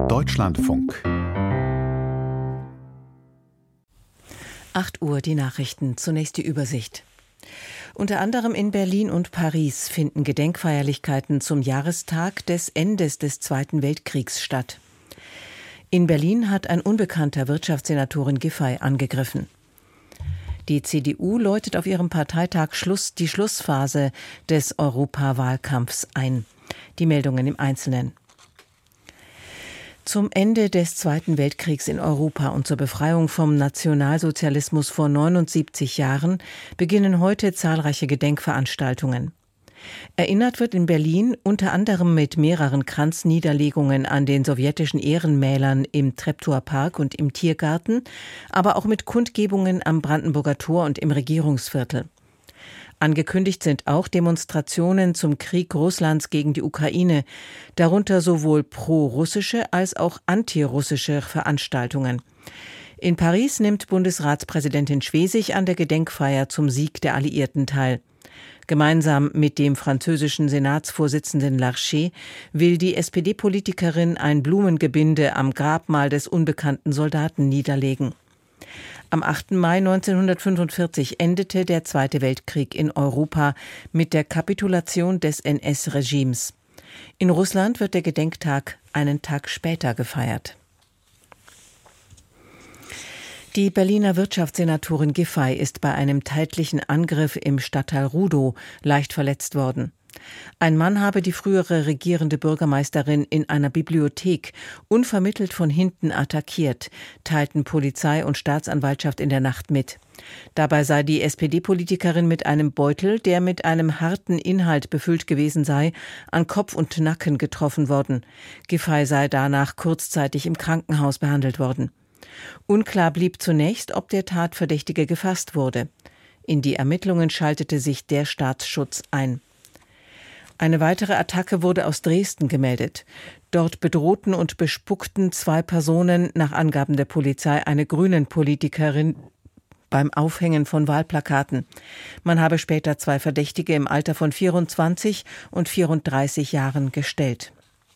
Deutschlandfunk. 8 Uhr die Nachrichten. Zunächst die Übersicht. Unter anderem in Berlin und Paris finden Gedenkfeierlichkeiten zum Jahrestag des Endes des Zweiten Weltkriegs statt. In Berlin hat ein Unbekannter Wirtschaftssenatorin Giffey angegriffen. Die CDU läutet auf ihrem Parteitag die Schlussphase des Europawahlkampfs ein. Die Meldungen im Einzelnen. Zum Ende des Zweiten Weltkriegs in Europa und zur Befreiung vom Nationalsozialismus vor 79 Jahren beginnen heute zahlreiche Gedenkveranstaltungen. Erinnert wird in Berlin unter anderem mit mehreren Kranzniederlegungen an den sowjetischen Ehrenmälern im Treptower Park und im Tiergarten, aber auch mit Kundgebungen am Brandenburger Tor und im Regierungsviertel. Angekündigt sind auch Demonstrationen zum Krieg Russlands gegen die Ukraine, darunter sowohl pro-russische als auch antirussische Veranstaltungen. In Paris nimmt Bundesratspräsidentin Schwesig an der Gedenkfeier zum Sieg der Alliierten teil. Gemeinsam mit dem französischen Senatsvorsitzenden Larcher will die SPD-Politikerin ein Blumengebinde am Grabmal des unbekannten Soldaten niederlegen. Am 8. Mai 1945 endete der Zweite Weltkrieg in Europa mit der Kapitulation des NS-Regimes. In Russland wird der Gedenktag einen Tag später gefeiert. Die Berliner Wirtschaftssenatorin Giffey ist bei einem tätlichen Angriff im Stadtteil Rudow leicht verletzt worden. Ein Mann habe die frühere regierende Bürgermeisterin in einer Bibliothek unvermittelt von hinten attackiert, teilten Polizei und Staatsanwaltschaft in der Nacht mit. Dabei sei die SPD-Politikerin mit einem Beutel, der mit einem harten Inhalt befüllt gewesen sei, an Kopf und Nacken getroffen worden. Giffey sei danach kurzzeitig im Krankenhaus behandelt worden. Unklar blieb zunächst, ob der Tatverdächtige gefasst wurde. In die Ermittlungen schaltete sich der Staatsschutz ein. Eine weitere Attacke wurde aus Dresden gemeldet. Dort bedrohten und bespuckten 2 Personen nach Angaben der Polizei eine Grünen-Politikerin beim Aufhängen von Wahlplakaten. Man habe später 2 Verdächtige im Alter von 24 und 34 Jahren gestellt.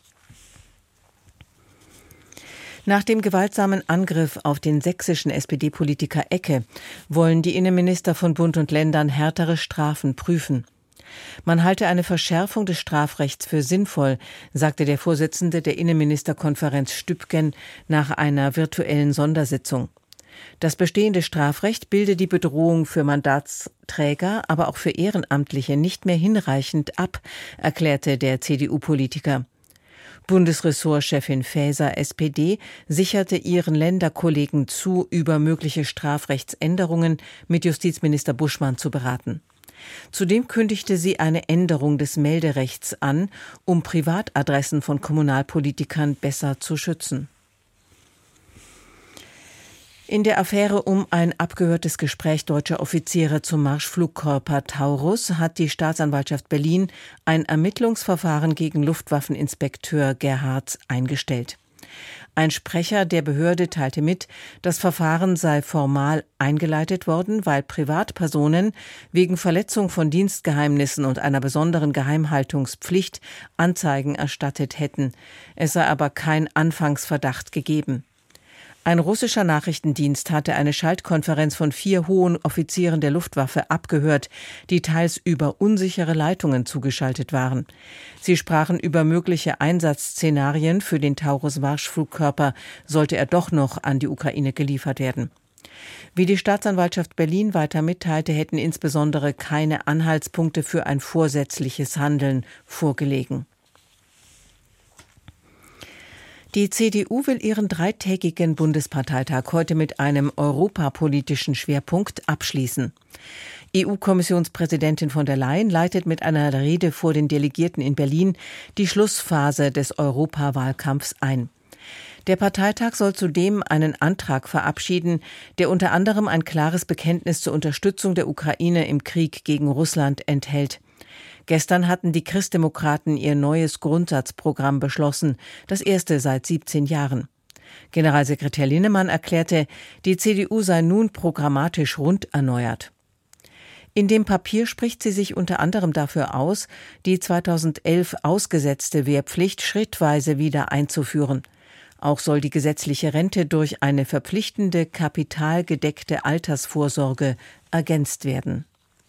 Nach dem gewaltsamen Angriff auf den sächsischen SPD-Politiker Ecke wollen die Innenminister von Bund und Ländern härtere Strafen prüfen. Man halte eine Verschärfung des Strafrechts für sinnvoll, sagte der Vorsitzende der Innenministerkonferenz Stübgen nach einer virtuellen Sondersitzung. Das bestehende Strafrecht bilde die Bedrohung für Mandatsträger, aber auch für Ehrenamtliche nicht mehr hinreichend ab, erklärte der CDU-Politiker. Bundesressortchefin Faeser, SPD, sicherte ihren Länderkollegen zu, über mögliche Strafrechtsänderungen mit Justizminister Buschmann zu beraten. Zudem kündigte sie eine Änderung des Melderechts an, um Privatadressen von Kommunalpolitikern besser zu schützen. In der Affäre um ein abgehörtes Gespräch deutscher Offiziere zum Marschflugkörper Taurus hat die Staatsanwaltschaft Berlin ein Ermittlungsverfahren gegen Luftwaffeninspekteur Gerhardt eingestellt. Ein Sprecher der Behörde teilte mit, das Verfahren sei formal eingeleitet worden, weil Privatpersonen wegen Verletzung von Dienstgeheimnissen und einer besonderen Geheimhaltungspflicht Anzeigen erstattet hätten. Es sei aber kein Anfangsverdacht gegeben. Ein russischer Nachrichtendienst hatte eine Schaltkonferenz von 4 hohen Offizieren der Luftwaffe abgehört, die teils über unsichere Leitungen zugeschaltet waren. Sie sprachen über mögliche Einsatzszenarien für den Taurus-Marschflugkörper, sollte er doch noch an die Ukraine geliefert werden. Wie die Staatsanwaltschaft Berlin weiter mitteilte, hätten insbesondere keine Anhaltspunkte für ein vorsätzliches Handeln vorgelegen. Die CDU will ihren 3-tägigen Bundesparteitag heute mit einem europapolitischen Schwerpunkt abschließen. EU-Kommissionspräsidentin von der Leyen leitet mit einer Rede vor den Delegierten in Berlin die Schlussphase des Europawahlkampfs ein. Der Parteitag soll zudem einen Antrag verabschieden, der unter anderem ein klares Bekenntnis zur Unterstützung der Ukraine im Krieg gegen Russland enthält. Gestern hatten die Christdemokraten ihr neues Grundsatzprogramm beschlossen, das erste seit 17 Jahren. Generalsekretär Linnemann erklärte, die CDU sei nun programmatisch rund erneuert. In dem Papier spricht sie sich unter anderem dafür aus, die 2011 ausgesetzte Wehrpflicht schrittweise wieder einzuführen. Auch soll die gesetzliche Rente durch eine verpflichtende, kapitalgedeckte Altersvorsorge ergänzt werden.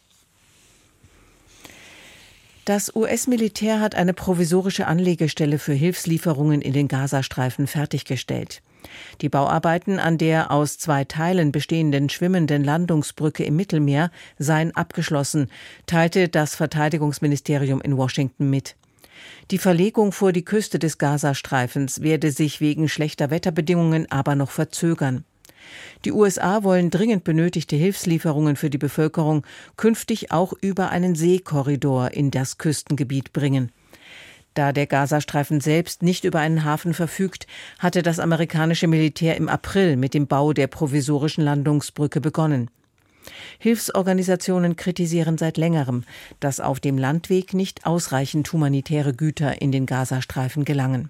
Das US-Militär hat eine provisorische Anlegestelle für Hilfslieferungen in den Gazastreifen fertiggestellt. Die Bauarbeiten an der aus 2 Teilen bestehenden schwimmenden Landungsbrücke im Mittelmeer seien abgeschlossen, teilte das Verteidigungsministerium in Washington mit. Die Verlegung vor die Küste des Gazastreifens werde sich wegen schlechter Wetterbedingungen aber noch verzögern. Die USA wollen dringend benötigte Hilfslieferungen für die Bevölkerung künftig auch über einen Seekorridor in das Küstengebiet bringen. Da der Gazastreifen selbst nicht über einen Hafen verfügt, hatte das amerikanische Militär im April mit dem Bau der provisorischen Landungsbrücke begonnen. Hilfsorganisationen kritisieren seit längerem, dass auf dem Landweg nicht ausreichend humanitäre Güter in den Gazastreifen gelangen.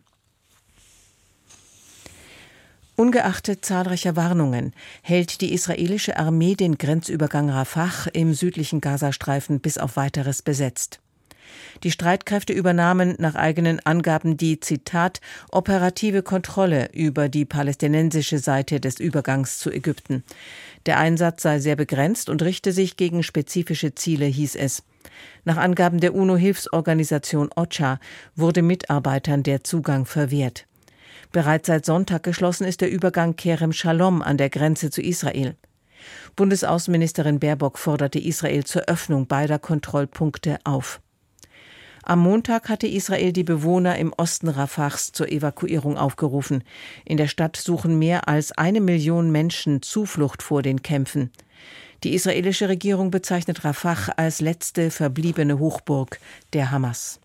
Ungeachtet zahlreicher Warnungen hält die israelische Armee den Grenzübergang Rafah im südlichen Gazastreifen bis auf Weiteres besetzt. Die Streitkräfte übernahmen nach eigenen Angaben die, Zitat, operative Kontrolle über die palästinensische Seite des Übergangs zu Ägypten. Der Einsatz sei sehr begrenzt und richte sich gegen spezifische Ziele, hieß es. Nach Angaben der UNO-Hilfsorganisation OCHA wurde Mitarbeitern der Zugang verwehrt. Bereits seit Sonntag geschlossen ist der Übergang Kerem Shalom an der Grenze zu Israel. Bundesaußenministerin Baerbock forderte Israel zur Öffnung beider Kontrollpunkte auf. Am Montag hatte Israel die Bewohner im Osten Rafahs zur Evakuierung aufgerufen. In der Stadt suchen mehr als 1 Million Menschen Zuflucht vor den Kämpfen. Die israelische Regierung bezeichnet Rafah als letzte verbliebene Hochburg der Hamas.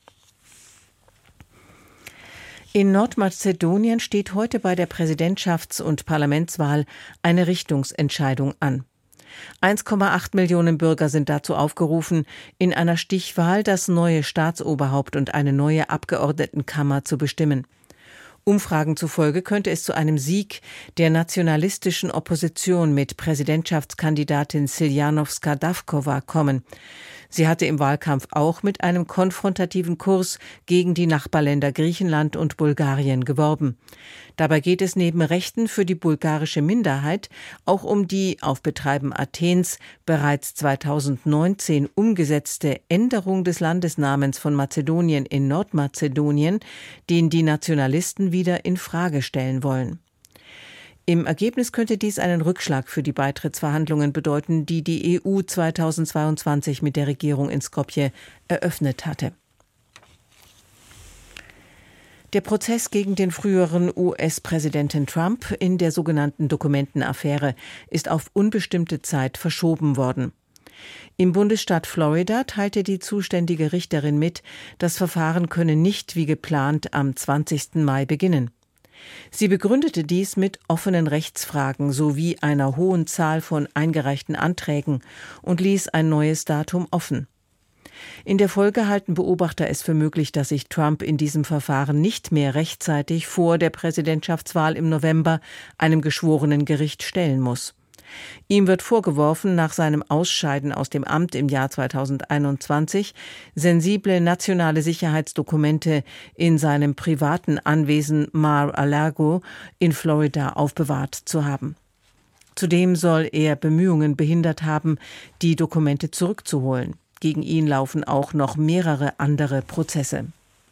In Nordmazedonien steht heute bei der Präsidentschafts- und Parlamentswahl eine Richtungsentscheidung an. 1,8 Millionen Bürger sind dazu aufgerufen, in einer Stichwahl das neue Staatsoberhaupt und eine neue Abgeordnetenkammer zu bestimmen. Umfragen zufolge könnte es zu einem Sieg der nationalistischen Opposition mit Präsidentschaftskandidatin Siljanowska-Davkova kommen. Sie hatte im Wahlkampf auch mit einem konfrontativen Kurs gegen die Nachbarländer Griechenland und Bulgarien geworben. Dabei geht es neben Rechten für die bulgarische Minderheit auch um die auf Betreiben Athens bereits 2019 umgesetzte Änderung des Landesnamens von Mazedonien in Nordmazedonien, den die Nationalisten wieder in Frage stellen wollen. Im Ergebnis könnte dies einen Rückschlag für die Beitrittsverhandlungen bedeuten, die die EU 2022 mit der Regierung in Skopje eröffnet hatte. Der Prozess gegen den früheren US-Präsidenten Trump in der sogenannten Dokumentenaffäre ist auf unbestimmte Zeit verschoben worden. Im Bundesstaat Florida teilte die zuständige Richterin mit, das Verfahren könne nicht wie geplant am 20. Mai beginnen. Sie begründete dies mit offenen Rechtsfragen sowie einer hohen Zahl von eingereichten Anträgen und ließ ein neues Datum offen. In der Folge halten Beobachter es für möglich, dass sich Trump in diesem Verfahren nicht mehr rechtzeitig vor der Präsidentschaftswahl im November einem geschworenen Gericht stellen muss. Ihm wird vorgeworfen, nach seinem Ausscheiden aus dem Amt im Jahr 2021 sensible nationale Sicherheitsdokumente in seinem privaten Anwesen Mar-a-Lago in Florida aufbewahrt zu haben. Zudem soll er Bemühungen behindert haben, die Dokumente zurückzuholen. Gegen ihn laufen auch noch mehrere andere Prozesse.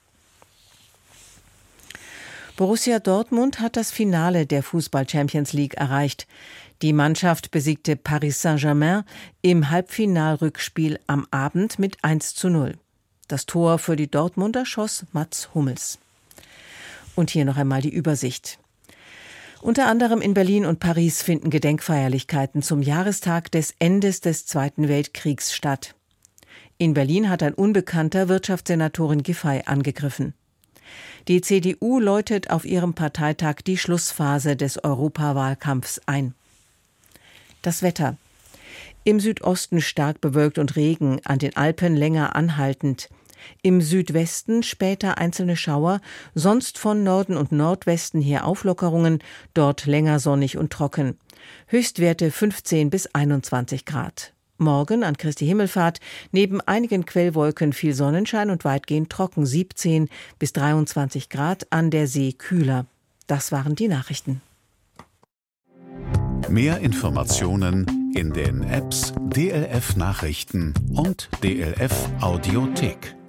Borussia Dortmund hat das Finale der Fußball-Champions League erreicht. Die Mannschaft besiegte Paris Saint-Germain im Halbfinalrückspiel am Abend mit 1:0. Das Tor für die Dortmunder schoss Mats Hummels. Und hier noch einmal die Übersicht. Unter anderem in Berlin und Paris finden Gedenkfeierlichkeiten zum Jahrestag des Endes des Zweiten Weltkriegs statt. In Berlin hat ein Unbekannter Wirtschaftssenatorin Giffey angegriffen. Die CDU läutet auf ihrem Parteitag die Schlussphase des Europawahlkampfs ein. Das Wetter. Im Südosten stark bewölkt und Regen, an den Alpen länger anhaltend. Im Südwesten später einzelne Schauer, sonst von Norden und Nordwesten her Auflockerungen, dort länger sonnig und trocken. Höchstwerte 15 bis 21 Grad. Morgen an Christi Himmelfahrt neben einigen Quellwolken viel Sonnenschein und weitgehend trocken, 17 bis 23 Grad, an der See kühler. Das waren die Nachrichten. Mehr Informationen in den Apps DLF Nachrichten und DLF Audiothek.